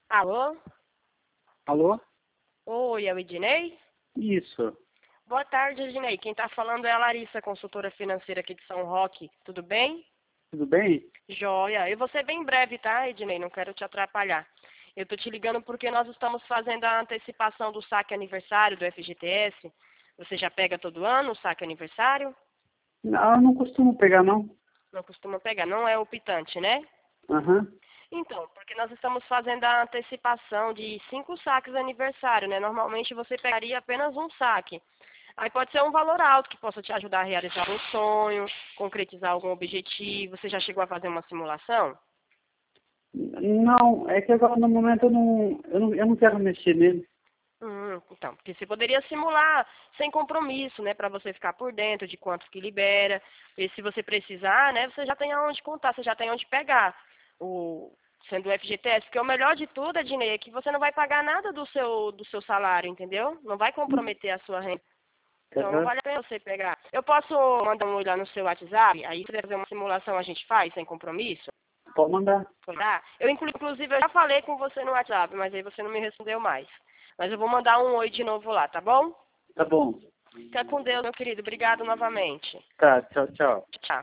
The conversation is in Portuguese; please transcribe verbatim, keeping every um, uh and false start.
Alô? Alô? Oi, é o Ednei? Isso. Boa tarde, Ednei. Quem está falando é a Larissa, consultora financeira aqui de São Roque. Tudo bem? Tudo bem? Joia. Eu vou ser bem breve, tá, Ednei? Não quero te atrapalhar. Eu tô te ligando porque nós estamos fazendo a antecipação do saque aniversário do F G T S. Você já pega todo ano o saque aniversário? Não, eu não costumo pegar, não. Não costuma pegar, não é optante, né? Aham. Então, porque nós estamos fazendo a antecipação de cinco saques aniversário, né? Normalmente você pegaria apenas um saque. Aí pode ser um valor alto que possa te ajudar a realizar um sonho, concretizar algum objetivo. Você já chegou a fazer uma simulação? Não, é que agora no momento eu não, eu não, eu não quero mexer nele. Hum, então, porque você poderia simular sem compromisso, né, para você ficar por dentro de quanto que libera. E se você precisar, né, você já tem aonde contar, você já tem onde pegar. O sendo o F G T S, porque o melhor de tudo, Ednei, é que você não vai pagar nada do seu do seu salário, entendeu? Não vai comprometer a sua renda. Então não Aham. vale a pena você pegar. Eu posso mandar um olhar no seu WhatsApp, aí se você fazer uma simulação a gente faz sem compromisso? Pode mandar. Tá? Eu, inclu- inclusive, eu já falei com você no WhatsApp, mas aí você não me respondeu mais. Mas eu vou mandar um oi de novo lá, tá bom? Tá bom. Fica com Deus, meu querido. Obrigado novamente. Tá, tchau, tchau. Tchau.